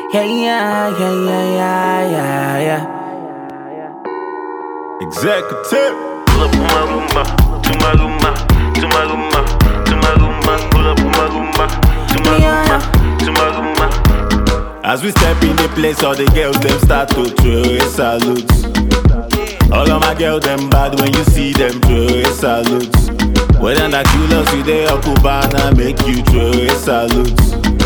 Yeah, yeah, yeah, yeah, yeah, yeah. Executive. Pull up on my Roomba, to my Roomba, to my Roomba, to my Roomba. Pull up on my Roomba, to my Roomba, to my Roomba. As we step in the place, all the girls them start to throw a salute. All of my girls them bad when you see them throw a salute. Whether na Culos you dey or Cubana, make you throw a salute.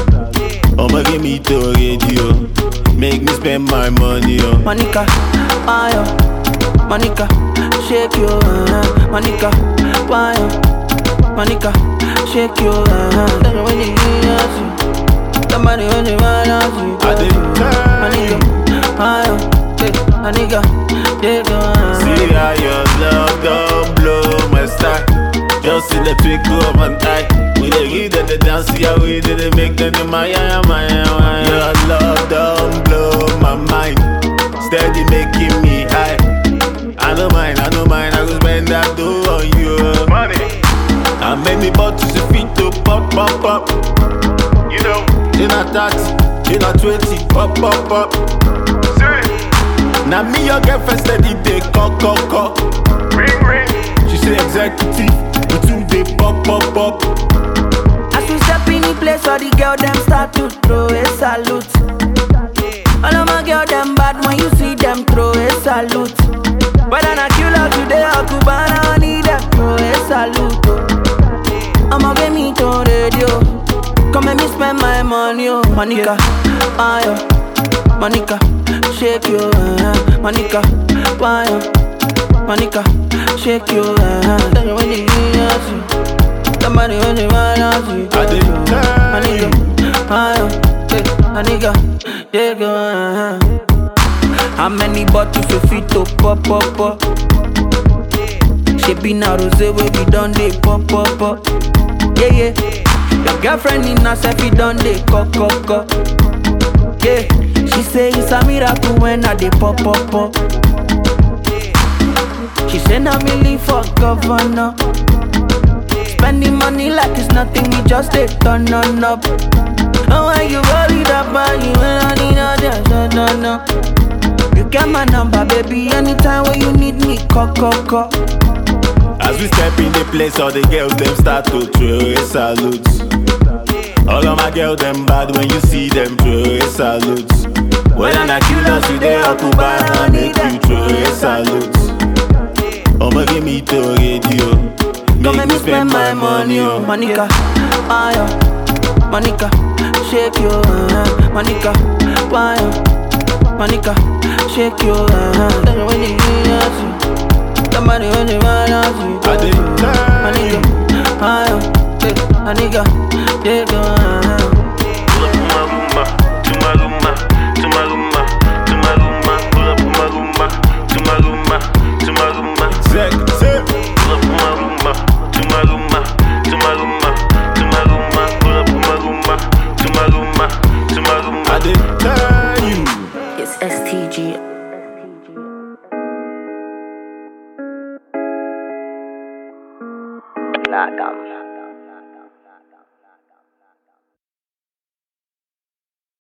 I'ma give me to radio, make me spend my money on Monica, ayo, Monica, shake your Monica, ayo, Monica, shake your Tell me when you dance you, somebody when you dance you. I dey Monica, ayo, Monica, shake your see how your love don't blow my style. Just in the twinkle of an eye. We dey give them the dance, yeah, we did make them the maya. Your love don't blow my mind, steady making me high. I don't mind, I go spend that dough on you. Money, How many bottles you fit to pop, pop, pop? you know, In a 30, in a 20, pop, pop, pop. serious. Now me your girlfriend steady dey call. Ring, ring. She say executive, we two dey pop, pop, pop. As we step in the place, all the girl them start to throw a salute. All of my girl them bad when you see them throw a salute. Whether na Culos today or Cubana, I need them throw a salute. I'ma get me to radio, come make me spend my money. Oh, Monica, ayo, Monica, shake your Monica, ayo, Monica, shake your Tell me when you dance you, somebody when you dance you. I dey tell Monica, you. ayo, Monica, shake your How many bottles you fit to pop, pop, pop? She be na rose where we done dey pop, pop, pop. Yeah, yeah. Your girlfriend in herself, he done dey cock. Yeah, she say it's a miracle when I dey pop, pop, pop. She say na me live for governor. Spending money like it's nothing, we just dey turn on up. Oh, why you worried about you when I need a just no. You get my number, baby, anytime when you need me, call. As we step in the place, all the girls them start to throw a salute. All of my girls them bad when you see them throw a salute. Whether na Culos you dey or Cubana, make you throw a salute. I'ma give me to radio, make me spend my money on Monica, ayo, Monica, shake your Monica, ayo, Monica, shake your Tell me when you dance you, somebody when you dance you. I dey tell you. Monica, ayo, Monica, shake your Pull up on my Roomba, to my Roomba, to my Roomba, to my Roomba. Pull up on my Roomba, to my Roomba, to my Roomba. Executive. Pull up on my Roomba, to my Roomba, to my Roomba, to my Roomba. Pull up on my Roomba, to my Roomba, to my Roomba. I dey tell you. It's STG. Nadam.